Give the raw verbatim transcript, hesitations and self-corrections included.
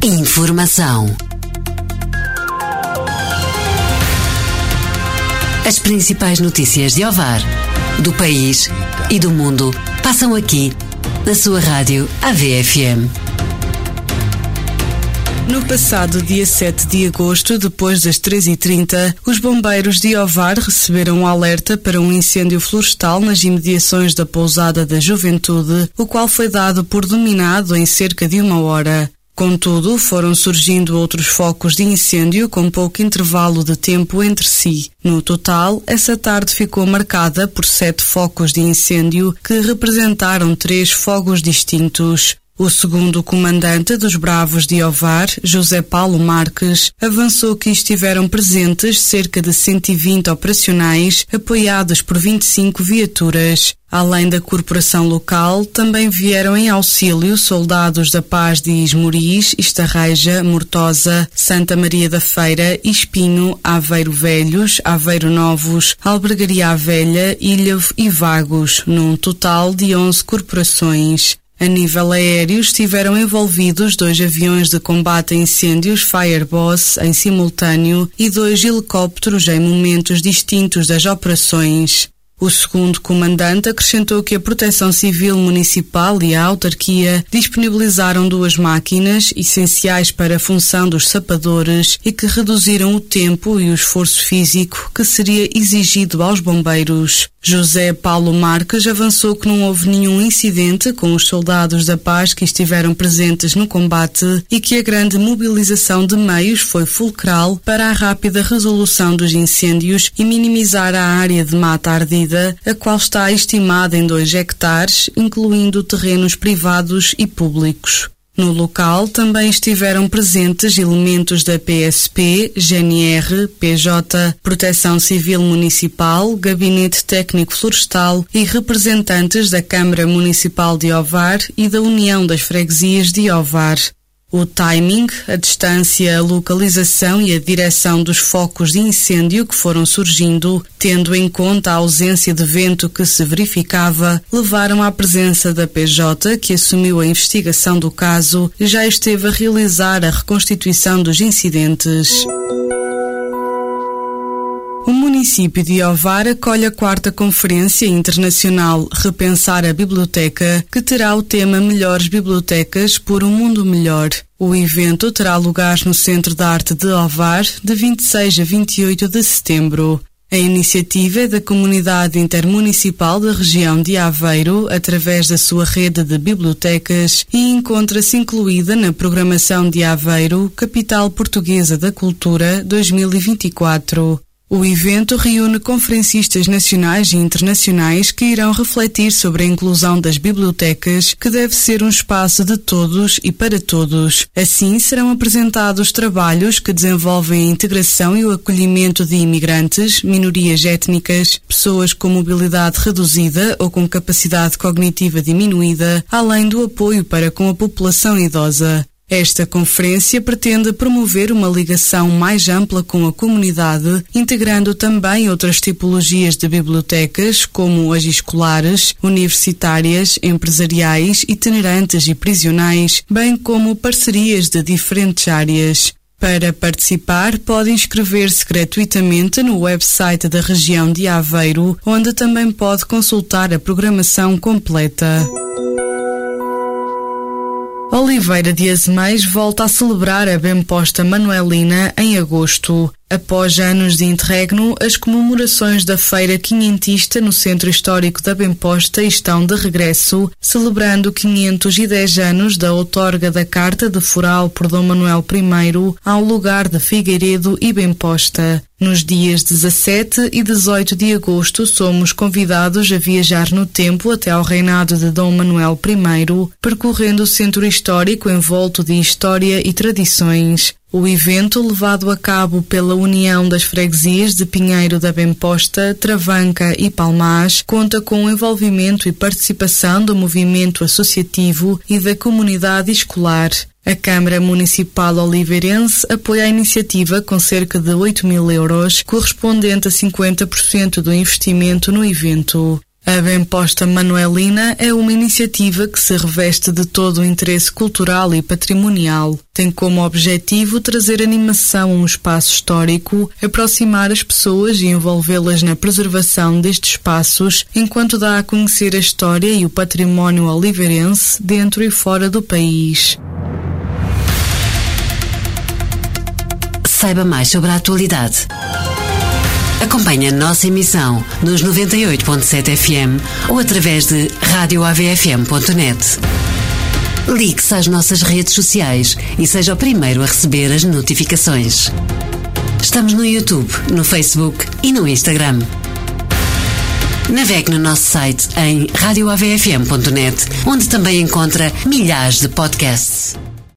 Informação. As principais notícias de Ovar, do país e do mundo passam aqui, na sua rádio A V F M. No passado dia sete de agosto, depois das treze e trinta, os bombeiros de Ovar receberam um alerta para um incêndio florestal nas imediações da Pousada da Juventude, o qual foi dado por dominado em cerca de uma hora. Contudo, foram surgindo outros focos de incêndio com pouco intervalo de tempo entre si. No total, essa tarde ficou marcada por sete focos de incêndio que representaram três fogos distintos. O segundo comandante dos Bravos de Ovar, José Paulo Marques, avançou que estiveram presentes cerca de cento e vinte operacionais, apoiados por vinte e cinco viaturas. Além da corporação local, também vieram em auxílio soldados da Paz de Esmoriz, Estarreja, Mortosa, Santa Maria da Feira, Espinho, Aveiro Velhos, Aveiro Novos, Albergaria à Velha, Ilhavo e Vagos, num total de onze corporações. A nível aéreo, estiveram envolvidos dois aviões de combate a incêndios Fireboss em simultâneo e dois helicópteros em momentos distintos das operações. O segundo comandante acrescentou que a Proteção Civil Municipal e a autarquia disponibilizaram duas máquinas essenciais para a função dos sapadores e que reduziram o tempo e o esforço físico que seria exigido aos bombeiros. José Paulo Marques avançou que não houve nenhum incidente com os soldados da paz que estiveram presentes no combate e que a grande mobilização de meios foi fulcral para a rápida resolução dos incêndios e minimizar a área de mata ardida, a qual está estimada em dois hectares, incluindo terrenos privados e públicos. No local também estiveram presentes elementos da P S P, G N R, P J, Proteção Civil Municipal, Gabinete Técnico Florestal e representantes da Câmara Municipal de Ovar e da União das Freguesias de Ovar. O timing, a distância, a localização e a direção dos focos de incêndio que foram surgindo, tendo em conta a ausência de vento que se verificava, levaram à presença da P J, que assumiu a investigação do caso e já esteve a realizar a reconstituição dos incidentes. O município de Ovar acolhe a quarta Conferência Internacional Repensar a Biblioteca, que terá o tema Melhores Bibliotecas por um Mundo Melhor. O evento terá lugar no Centro de Arte de Ovar, de vinte e seis a vinte e oito de setembro. A iniciativa é da Comunidade Intermunicipal da região de Aveiro, através da sua rede de bibliotecas, e encontra-se incluída na programação de Aveiro, Capital Portuguesa da Cultura dois mil e vinte e quatro. O evento reúne conferencistas nacionais e internacionais que irão refletir sobre a inclusão das bibliotecas, que deve ser um espaço de todos e para todos. Assim, serão apresentados trabalhos que desenvolvem a integração e o acolhimento de imigrantes, minorias étnicas, pessoas com mobilidade reduzida ou com capacidade cognitiva diminuída, além do apoio para com a população idosa. Esta conferência pretende promover uma ligação mais ampla com a comunidade, integrando também outras tipologias de bibliotecas, como as escolares, universitárias, empresariais, itinerantes e prisionais, bem como parcerias de diferentes áreas. Para participar, pode inscrever-se gratuitamente no website da região de Aveiro, onde também pode consultar a programação completa. Oliveira de Azeméis volta a celebrar a Bem-Posta Manuelina em agosto. Após anos de interregno, as comemorações da Feira Quinhentista no Centro Histórico da Bem-Posta estão de regresso, celebrando quinhentos e dez anos da outorga da Carta de Foral por Dom Manuel I ao lugar de Figueiredo e Bem-Posta. Nos dias dezassete e dezoito de agosto, somos convidados a viajar no tempo até ao reinado de Dom Manuel I, percorrendo o centro histórico envolto de história e tradições. O evento, levado a cabo pela União das Freguesias de Pinheiro da Bem-Posta, Travanca e Palmás, conta com o envolvimento e participação do movimento associativo e da comunidade escolar. A Câmara Municipal Oliveirense apoia a iniciativa com cerca de oito mil euros, correspondente a cinquenta por cento do investimento no evento. A Bem-Posta Manuelina é uma iniciativa que se reveste de todo o interesse cultural e patrimonial. Tem como objetivo trazer animação a um espaço histórico, aproximar as pessoas e envolvê-las na preservação destes espaços, enquanto dá a conhecer a história e o património oliveirense dentro e fora do país. Saiba mais sobre a atualidade. Acompanhe a nossa emissão nos noventa e oito ponto sete F M ou através de rádio A V F M ponto net. Ligue-se às nossas redes sociais e seja o primeiro a receber as notificações. Estamos no YouTube, no Facebook e no Instagram. Navegue no nosso site em rádio A V F M ponto net, onde também encontra milhares de podcasts.